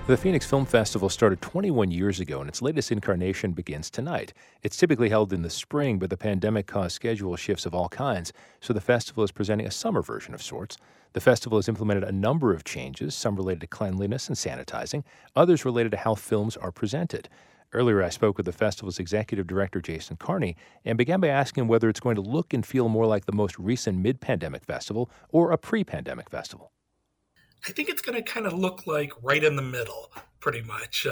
The Phoenix Film Festival started 21 years ago, and its latest incarnation begins tonight. It's typically held in the spring, but the pandemic caused schedule shifts of all kinds, so the festival is presenting a summer version of sorts. The festival has implemented a number of changes, some related to cleanliness and sanitizing, others related to how films are presented. Earlier, I spoke with the festival's executive director, Jason Carney, and began by asking him whether it's going to look and feel more like the most recent mid-pandemic festival or a pre-pandemic festival. I think it's going to kind of look like right in the middle, pretty much.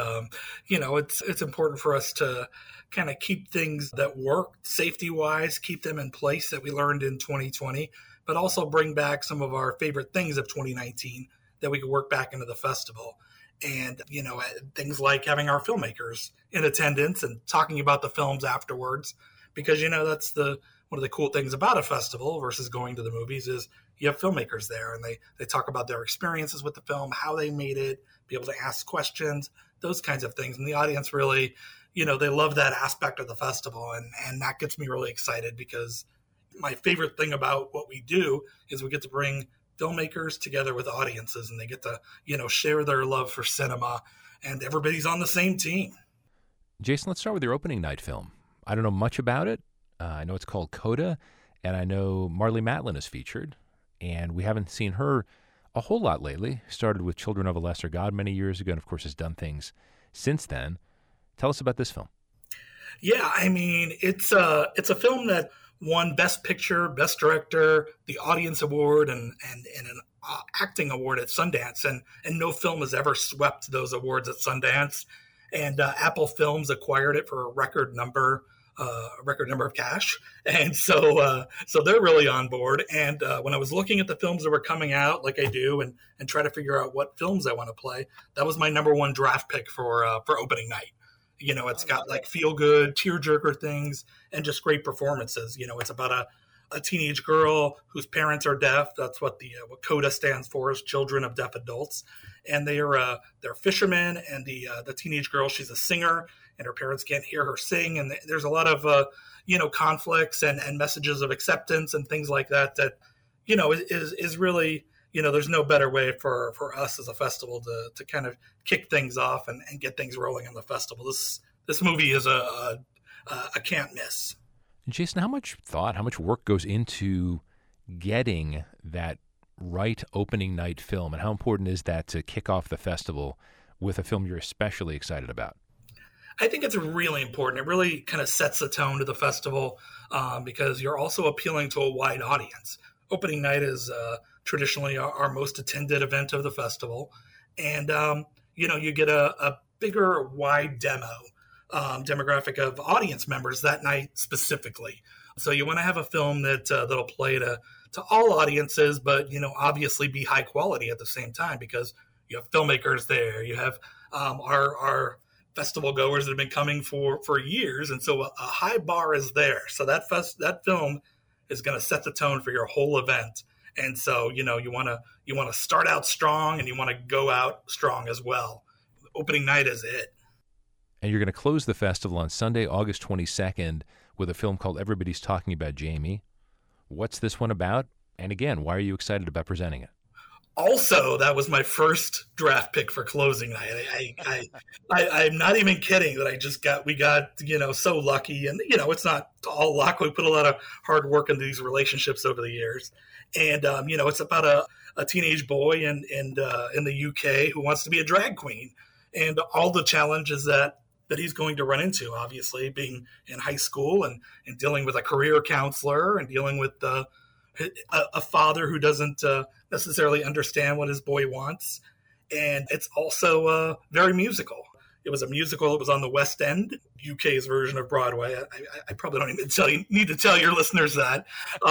It's important for us to kind of keep things that work safety-wise, keep them in place that we learned in 2020, but also bring back some of our favorite things of 2019 that we could work back into the festival. And, things like having our filmmakers in attendance and talking about the films afterwards, because, that's one of the cool things about a festival versus going to the movies is you have filmmakers there and they talk about their experiences with the film, how they made it, be able to ask questions, those kinds of things. And the audience really, they love that aspect of the festival. And that gets me really excited because my favorite thing about what we do is we get to bring filmmakers together with audiences and they get to, share their love for cinema and everybody's on the same team. Jason, let's start with your opening night film. I don't know much about it. I know it's called Coda, and I know Marlee Matlin is featured, and we haven't seen her a whole lot lately. Started with Children of a Lesser God many years ago, and of course has done things since then. Tell us about this film. Yeah, it's a film that won Best Picture, Best Director, the Audience Award, and an acting award at Sundance, and no film has ever swept those awards at Sundance. And Apple Films acquired it for a record number of cash, and so they're really on board. And when I was looking at the films that were coming out, like I do, and try to figure out what films I want to play, that was my number one draft pick for opening night. It's got like feel good, tearjerker things, and just great performances. It's about a teenage girl whose parents are deaf. That's what what CODA stands for, is Children of Deaf Adults. And they're fishermen, and the teenage girl, she's a singer, and her parents can't hear her sing. And there's a lot of conflicts and messages of acceptance and things like that. That is really, there's no better way for us as a festival to kind of kick things off and get things rolling on the festival. This movie is a can't miss. Jason, how much thought, how much work goes into getting that right opening night film, and how important is that to kick off the festival with a film you're especially excited about? I think it's really important. It really kind of sets the tone to the festival because you're also appealing to a wide audience. Opening night is traditionally our most attended event of the festival. And, you get a bigger, wide demographic of audience members that night specifically. So you want to have a film that'll play to all audiences, but, obviously be high quality at the same time because you have filmmakers there. You have our festival goers that have been coming for years. And so a high bar is there. So that film is going to set the tone for your whole event. And so, you want to start out strong and you want to go out strong as well. Opening night is it. And you're going to close the festival on Sunday, August 22nd with a film called Everybody's Talking About Jamie. What's this one about? And again, why are you excited about presenting it? Also, that was my first draft pick for closing night. I'm not even kidding that we got, so lucky. And, it's not all luck. We put a lot of hard work into these relationships over the years. And, it's about a teenage boy in the UK who wants to be a drag queen and all the challenges that he's going to run into, obviously, being in high school and dealing with a career counselor and dealing with a father who doesn't necessarily understand what his boy wants. And it's also very musical. It was a musical. It was on the West End, UK's version of Broadway. I probably don't even need to tell your listeners that.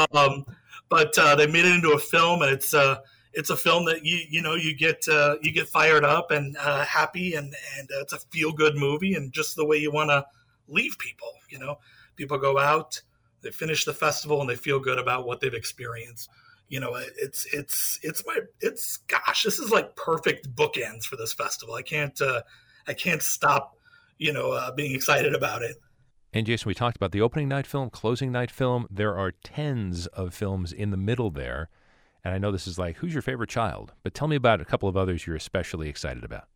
But they made it into a film, and it's a film that you get fired up and happy, and it's a feel good movie, and just the way you want to leave people. People go out, they finish the festival, and they feel good about what they've experienced. This is like perfect bookends for this festival. I can't stop, being excited about it. And Jason, we talked about the opening night film, closing night film. There are tens of films in the middle there. And I know this is like, who's your favorite child? But tell me about a couple of others you're especially excited about.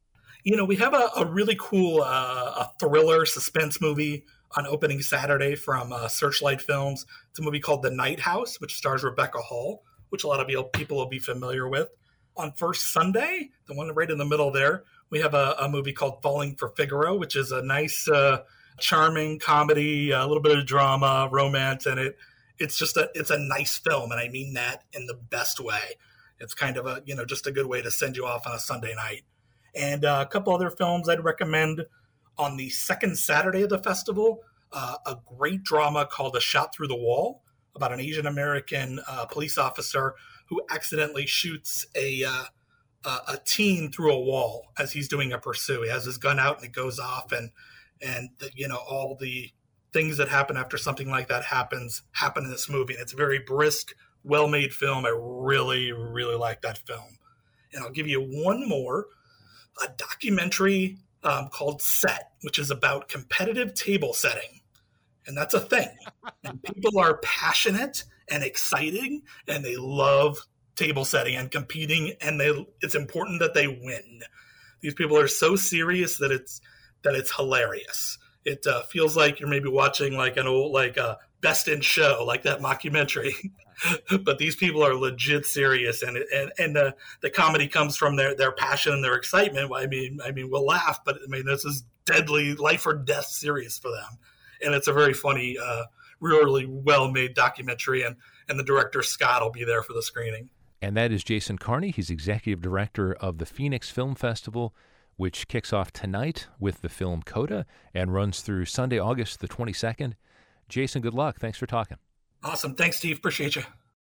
We have a really cool a thriller suspense movie on opening Saturday from Searchlight Films. It's a movie called The Night House, which stars Rebecca Hall, which a lot of people will be familiar with. On first Sunday, the one right in the middle there, we have a movie called Falling for Figaro, which is a nice, charming comedy, a little bit of drama, romance, and it's a nice film, and I mean that in the best way. It's kind of just a good way to send you off on a Sunday night. And a couple other films I'd recommend on the second Saturday of the festival, a great drama called A Shot Through the Wall about an Asian American police officer who accidentally shoots a teen through a wall as he's doing a pursuit. He has his gun out and it goes off, and all the things that happen after something like that happen in this movie. And it's a very brisk, well-made film. I really, really like that film. And I'll give you one more, a documentary called Set, which is about competitive table setting. And that's a thing. And people are passionate and exciting, and they love table setting and competing, and it's important that they win. These people are so serious that it's hilarious. It feels like you're maybe watching like an old Best in Show, like that mockumentary. But these people are legit serious, and the comedy comes from their passion and their excitement. I mean, we'll laugh, but I mean, this is deadly, life or death serious for them. And it's a very funny, really well-made documentary, and the director, Scott, will be there for the screening. And that is Jason Carney. He's executive director of the Phoenix Film Festival, which kicks off tonight with the film Coda and runs through Sunday, August the 22nd. Jason, good luck. Thanks for talking. Awesome. Thanks, Steve. Appreciate you.